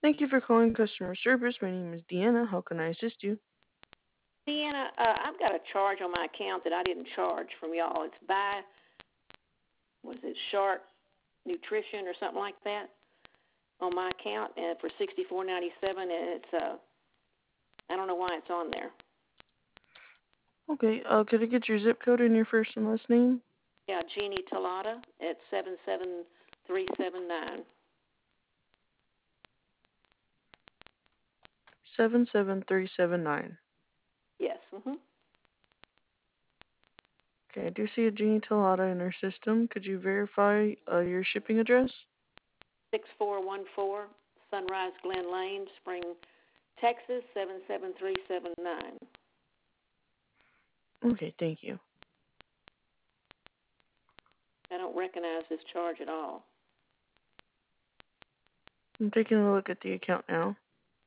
Thank you for calling customer service. My name is Deanna. How can I assist you? Deanna, I've got a charge on my account that I didn't charge from y'all. It's by, what is it, Shark Nutrition or something like that on my account, and for $64.97, and I don't know why it's on there. Okay, could I get your zip code and your first and last name? Yeah, Jeannie Talata at 77379. 77379. Yes. Mhm. Okay, I do see a Jeannie Talata in our system. Could you verify your shipping address? 6414 Sunrise Glen Lane, Spring, Texas 77379. Okay, thank you. I don't recognize this charge at all. I'm taking a look at the account now.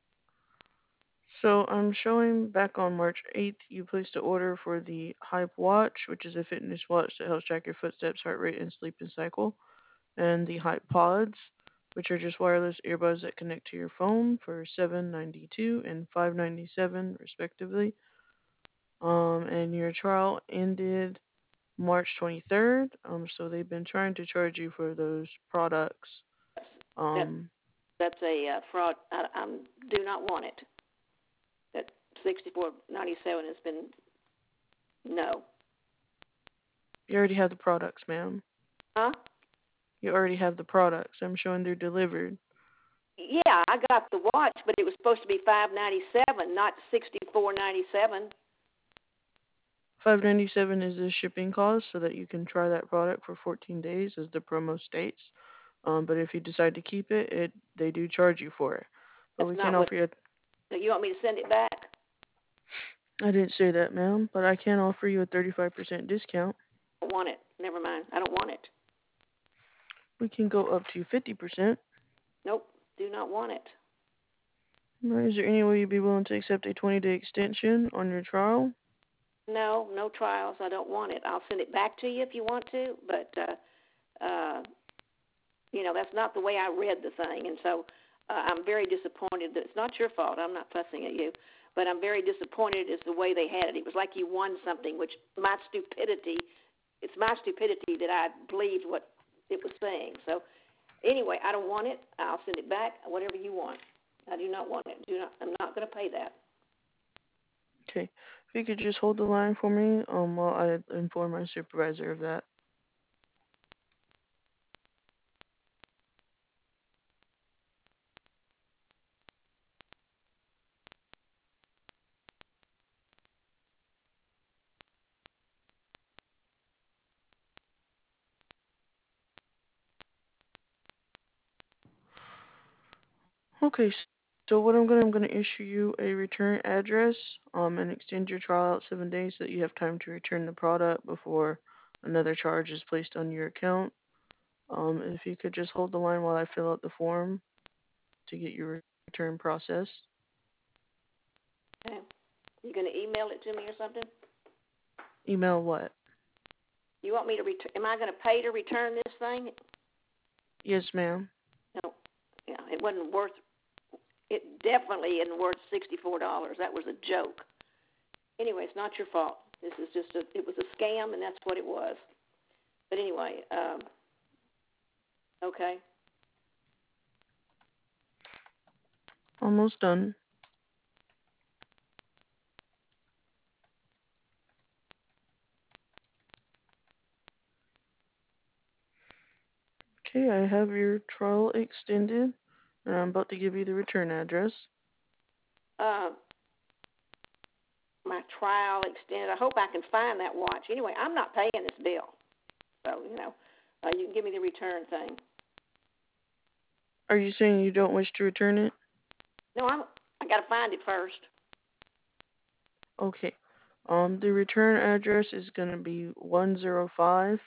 So I'm showing back on March 8th, you placed an order for the Hype Watch, which is a fitness watch that helps track your footsteps, heart rate, and sleeping cycle, and the Hype Pods, which are just wireless earbuds that connect to your phone for $7.92 and $5.97 respectively. And your trial ended March 23rd. So they've been trying to charge you for those products. That Um, that's a fraud. I do not want it. That 64.97 has been no. you already have the products, ma'am. Huh? You already have the products. I'm showing they're delivered. Yeah, I got the watch, but it was supposed to be $5.97, not $64.97. $5.97 is the shipping cost, so that you can try that product for 14 days, as the promo states. But if you decide to keep it, they do charge you for it. But That's we can not what. offer you. You want me to send it back? I didn't say that, ma'am, but I can offer you a 35% discount. I don't want it. Never mind. I don't want it. We can go up to 50%. Nope. Do not want it. Is there any way you'd be willing to accept a 20-day extension on your trial? No, no trials. I don't want it. I'll send it back to you if you want to, but that's not the way I read the thing, and so I'm very disappointed. That it's not your fault. I'm not fussing at you, but I'm very disappointed as the way they had it. It was like you won something, which my stupidity. It's my stupidity that I believed what it was saying. So anyway, I don't want it. I'll send it back. Whatever you want. I do not want it. I'm not going to pay that. Okay. If you could just hold the line for me, while I inform my supervisor of that. Okay, so what I'm gonna issue you a return address, and extend your trial out 7 days so that you have time to return the product before another charge is placed on your account. If you could just hold the line while I fill out the form to get your return process. Okay. You going to email it to me or something? Email what? You want me to return? Am I going to pay to return this thing? Yes, ma'am. No. Yeah, it wasn't worth. It definitely isn't worth $64. That was a joke. Anyway, it's not your fault. This is just it was a scam, and that's what it was. But anyway, okay. Almost done. Okay, I have your trial extended, and I'm about to give you the return address. Uh, my trial extended. I hope I can find that watch. Anyway, I'm not paying this bill, so you can give me the return thing. Are you saying you don't wish to return it? No, I got to find it first. Okay. The return address is going to be 105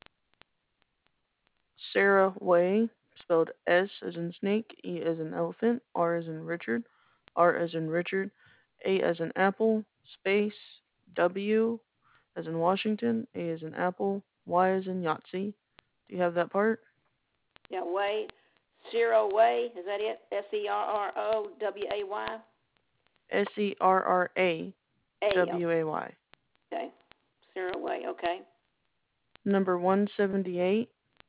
Sarah Way, spelled S as in snake, E as in elephant, R as in Richard, R as in Richard, A as in apple, space, W as in Washington, A as in apple, Y as in Yahtzee. Do you have that part? Yeah, Way, Serroway, is that it? Serroway? Serraway. A, okay. Serroway, okay. Number 178,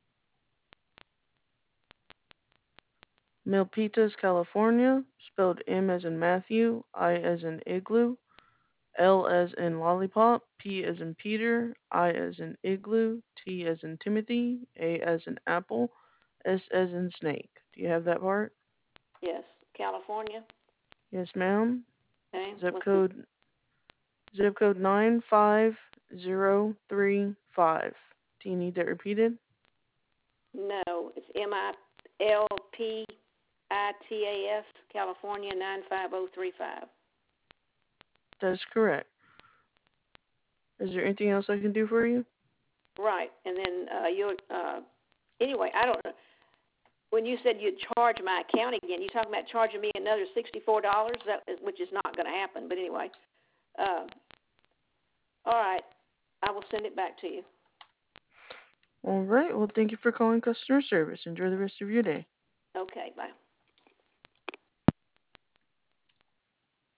Milpitas, California, spelled M as in Matthew, I as in igloo, L as in lollipop, P as in Peter, I as in igloo, T as in Timothy, A as in apple, S as in snake. Do you have that part? Yes. California? Yes, ma'am. Okay. Zip code 95035. Do you need that repeated? No, it's Milpitas, California 95035. That's correct. Is there anything else I can do for you? Right, and then anyway, I don't know. When you said you'd charge my account again, you talking about charging me another $64? Which is not going to happen. But anyway, all right, I will send it back to you. All right. Well, thank you for calling customer service. Enjoy the rest of your day. Okay, bye.